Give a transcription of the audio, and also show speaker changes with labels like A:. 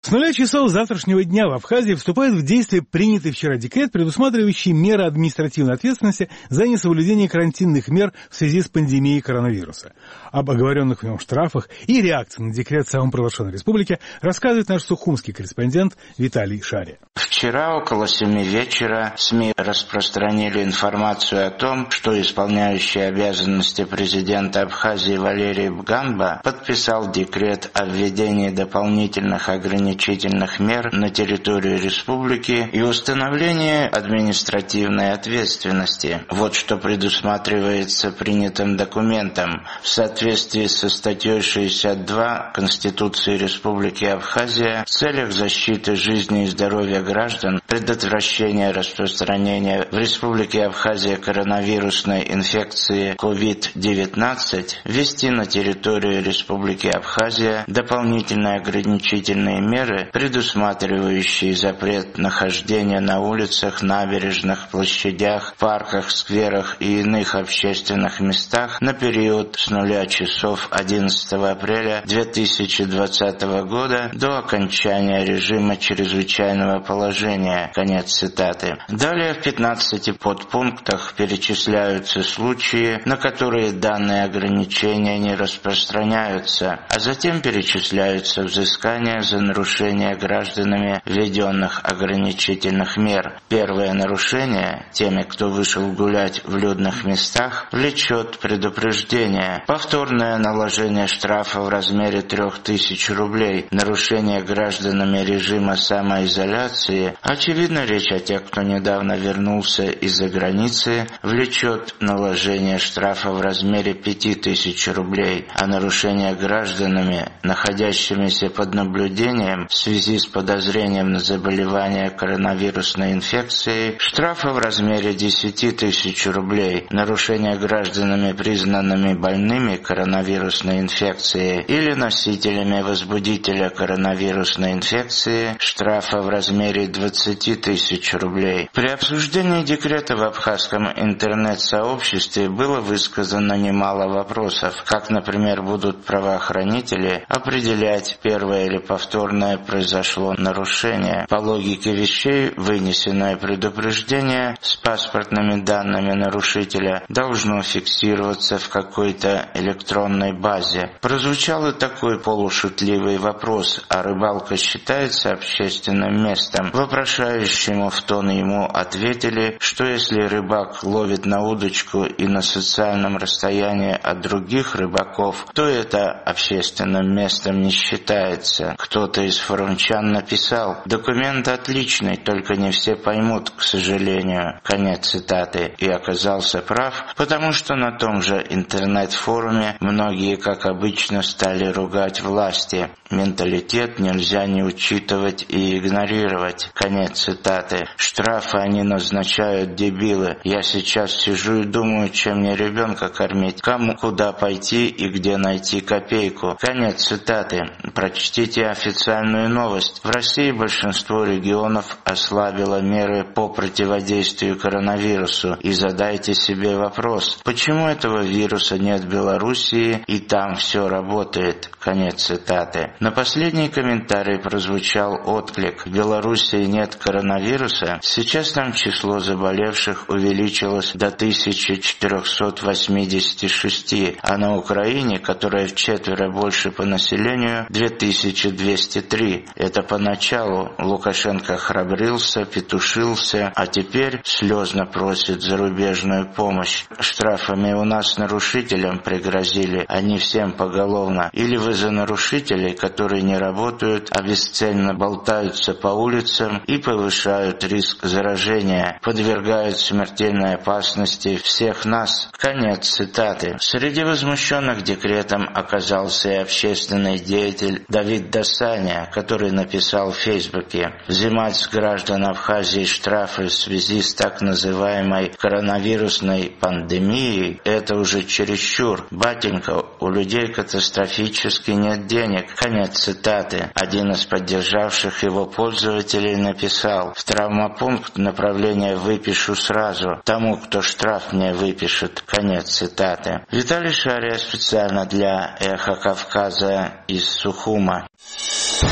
A: С 0 часов завтрашнего дня в Абхазии вступает в действие принятый вчера декрет, предусматривающий меры административной ответственности за несоблюдение карантинных мер в связи с пандемией коронавируса. Об оговоренных в нем штрафах и реакции на декрет самопровозглашенной республики рассказывает наш сухумский корреспондент Виталий Шария.
B: Вчера около 7 вечера СМИ распространили информацию о том, что исполняющий обязанности президента Абхазии Валерий Бганба подписал декрет о введении дополнительных ограничительных мер на территории республики и установлении административной ответственности. Вот что предусматривается принятым документом. В соответствии со статьей 62 Конституции Республики Абхазия в целях защиты жизни и здоровья граждан, предотвращения распространения в Республике Абхазия коронавирусной инфекции COVID-19 ввести на территорию Республики Абхазия дополнительные ограничительные меры, предусматривающие запрет нахождения на улицах, набережных, площадях, парках, скверах и иных общественных местах на период с 0 часов 11 апреля 2020 года до окончания режима чрезвычайного положения. Конец цитаты. Далее в 15 подпунктах перечисляются случаи, на которые данные ограничения не распространяются, а затем перечисляются взыскания за нарушение гражданами введенных ограничительных мер. Первое нарушение теми, кто вышел гулять в людных местах, влечет предупреждение. Повторное наложение штрафа в размере 3000 рублей. Нарушение гражданами режима самоизоляции. Очевидно, речь о тех, кто недавно вернулся из-за границы, влечет наложение штрафа в размере 5000 рублей. А нарушение гражданами, находящимися под наблюдением в связи с подозрением на заболевание коронавирусной инфекцией, штрафа в размере 10 тысяч рублей. Нарушение гражданами, признанными больными коронавирусной инфекцией или носителями возбудителя коронавирусной инфекции, штрафа в размере 20 тысяч рублей. При обсуждении декрета в абхазском интернет-сообществе было высказано немало вопросов, как, например, будут правоохранители определять, первое или повторное произошло нарушение. По логике вещей, вынесенное предупреждение с паспортными данными нарушителя должно фиксироваться в какой-то электронной базе. Прозвучал и такой полушутливый вопрос: а рыбалка считается общественным местом? Вопрошающему в тон ему ответили, что если рыбак ловит на удочку и на социальном расстоянии от других рыбаков, то это общественным местом не считается. Кто-то из форумчан написал: документ отличный, только не все поймут, к сожалению. Конец цитаты. И оказался прав, потому что на том же интернет-форуме многие, как обычно, стали ругать власти. Менталитет нельзя не учитывать и игнорировать. Конец цитаты. Штрафы они назначают, дебилы. Я сейчас сижу и думаю, чем мне ребенка кормить, кому куда пойти и где найти копейку. Конец цитаты. Прочтите официальную новость. В России большинство регионов ослабило меры по противодействию коронавирусу. И задайте себе вопрос: почему этого вируса нет в Белоруссии и там все работает? Конец цитаты. На последний комментарий прозвучал отклик: в Белоруссии нет коронавируса. Сейчас там число заболевших увеличилось до 1486, а на Украине, которая вчетверо больше по населению, 2203. Это поначалу Лукашенко храбрился, петушился, а теперь слезно просит зарубежную помощь. Штрафами у нас нарушителям пригрозили, они всем поголовно. Или вы за нарушителей, которые не работают, а бесцельно болтаются по улицам и повышают риск заражения, подвергают смертельной опасности всех нас. Конец цитаты. Среди возмущенных декретом оказался и общественный деятель Давид Дасаня, который написал в Фейсбуке: взимать с граждан Абхазии штрафы в связи с так называемой коронавирусной пандемией – это уже чересчур. Батенька, у людей катастрофически нет денег. Конец цитаты. Один из поддержавших его пользователей написал: в травмопункт направление выпишу сразу тому, кто штраф мне выпишет. Конец цитаты. Виталий Шария специально для «Эхо Кавказа» из Сухума.